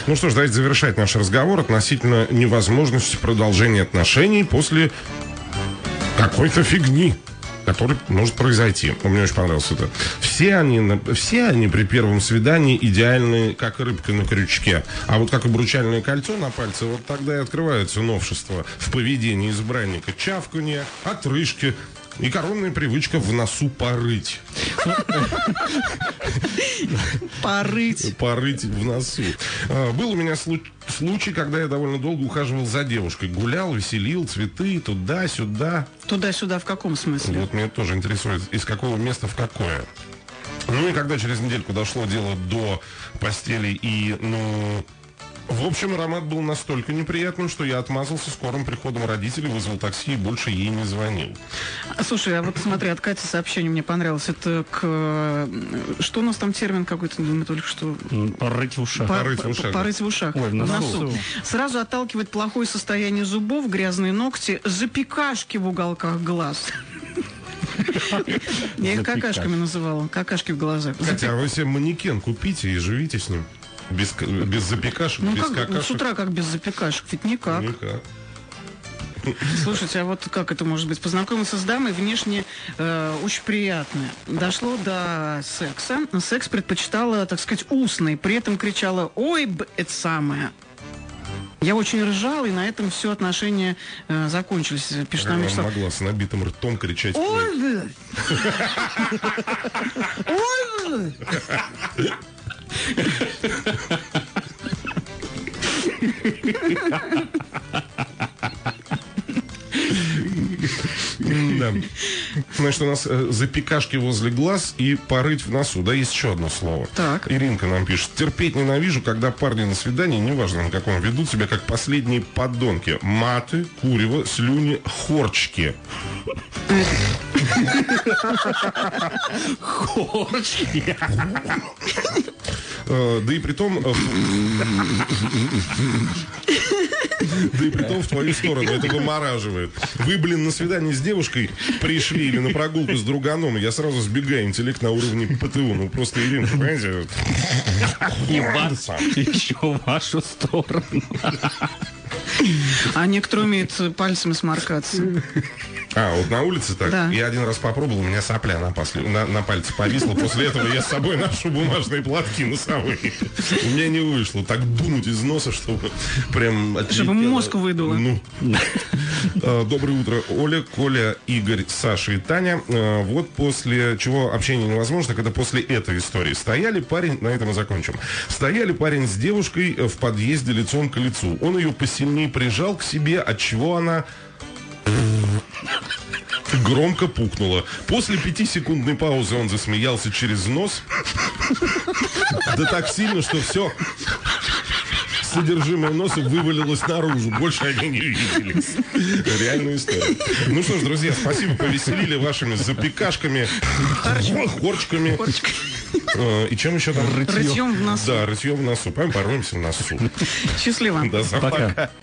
Ну что ж, давайте завершать наш разговор относительно невозможности продолжения отношений после какой-то фигни, который может произойти. Мне очень понравилось это. Все они при первом свидании идеальны, как рыбка на крючке. А вот как обручальное кольцо на пальце, вот тогда и открываются новшества в поведении избранника. Чавканье, отрыжки и коронная привычка в носу порыть. Порыть. Порыть в носу. Был у меня случай, когда я довольно долго ухаживал за девушкой. Гулял, веселил, цветы, туда-сюда. Туда-сюда в каком смысле? Вот меня тоже интересует, из какого места в какое. Ну и когда через недельку дошло дело до постели и, в общем, аромат был настолько неприятным, что я отмазался скорым приходом родителей, вызвал такси и больше ей не звонил. Слушай, а вот смотри, от Кати сообщение мне понравилось. Это что у нас там термин какой-то, мы только что... Порыть в ушах. Порыть в ушах. Порыть в ушах. Ой, в носу. Сразу отталкивает плохое состояние зубов, грязные ногти, запекашки в уголках глаз. Я их какашками называла. Какашки в глазах. Хотя вы себе манекен купите и живите с ним. Без запекашек, без какашек. С утра как без запекашек? Ведь никак. Никак. Слушайте, а вот как это может быть? Познакомился с дамой, внешне очень приятная. Дошло до секса. Секс предпочитала, так сказать, устный. При этом кричала: «Ой, это самое». Я очень ржал, и на этом все отношения закончились. Пишет нам Она Вячеслав. могла с набитым ртом кричать. «Ой, ой». Да. Значит, у нас запекашки возле глаз и порыть в носу. Да, есть еще одно слово. Так. Иринка нам пишет: терпеть ненавижу, когда парни на свидании, неважно на каком, ведут себя как последние подонки. Маты, курево, слюни, хорчки. Хорчки. Да и притом... Да и притом в твою сторону. Это вымораживает. Вы, на свидание с девушкой пришли или на прогулку с друганом, и я сразу сбегаю. Интеллект на уровне ПТУ. Ну, просто, Ирина, понимаете? И вас еще в вашу сторону. А некоторые умеют пальцами сморкаться. А, вот на улице так? Да. Я один раз попробовал, у меня сопля на пальце повисла. После этого я с собой ношу бумажные платки носовые. У меня не вышло так дунуть из носа, чтобы прям... Чтобы мозг выдуло. Ну. Доброе утро, Оля, Коля, Игорь, Саша и Таня. Вот после чего общение невозможно, когда после этой истории стояли парень, на этом и закончим. Стояли парень с девушкой в подъезде лицом к лицу. Он ее посильнее прижал к себе, отчего она... громко пукнула. После 5-секундной паузы он засмеялся через нос. Да так сильно, что все содержимое носа вывалилось наружу. Больше они не виделись. Реальная история. Ну что ж, друзья, спасибо, повеселили вашими запекашками, хорчками. И чем еще там? Рытьем в носу. Да, рытьем в носу. Пойдем порвемся в носу. Счастливо. До завтра. Пока.